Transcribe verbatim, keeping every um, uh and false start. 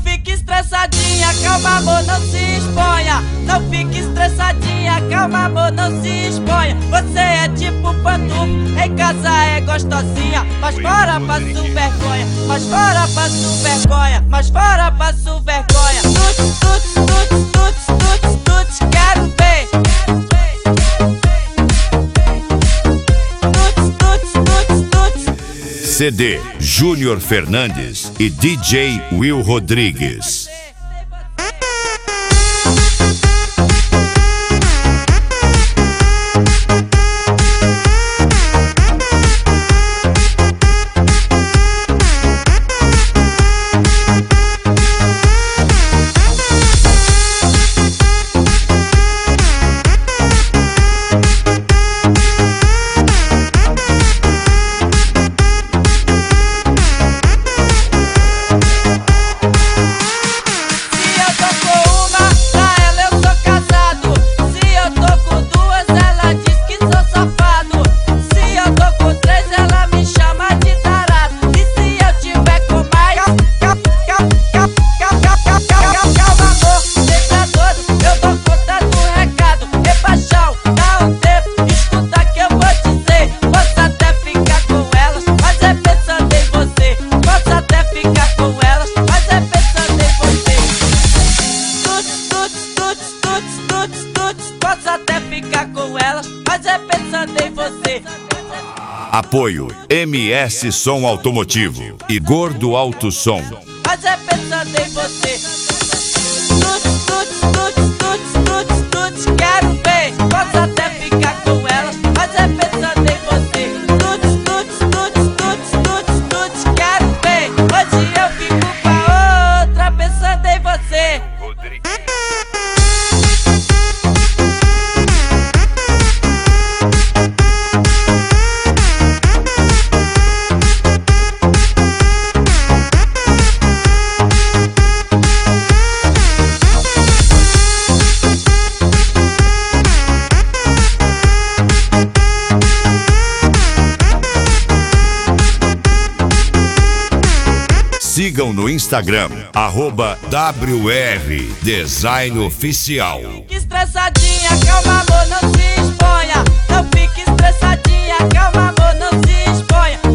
fique estressadinha, calma amor, não se exponha. Não fique estressadinha, calma amor, não se exponha. Você é tipo pantufo, em casa é gostosinha, mas fora passo vergonha, mas fora passo vergonha, mas fora passo vergonha. Tuts, tuts, tuts, tuts, tuts, tuts, quero ver. Tuts, tuts, tuts, tuts. C D Júnior Fernandes e D J Will Rodrigues. Apoio M S Som Automotivo e Gordo Alto Som. Mas é pensando em você. Tuts, tuts, tuts, tuts, tuts, tuts, quero ver. Posso até ficar com elas, mas é pensando em você. Tuts, tuts, tuts, tuts, tuts, tuts, quero ver. Hoje eu fico com a outra pensando em você. Sigam no Instagram, arroba W R Design Oficial. Fique estressadinha, calma amor, não se exponha. Não fique estressadinha, calma amor, não se exponha.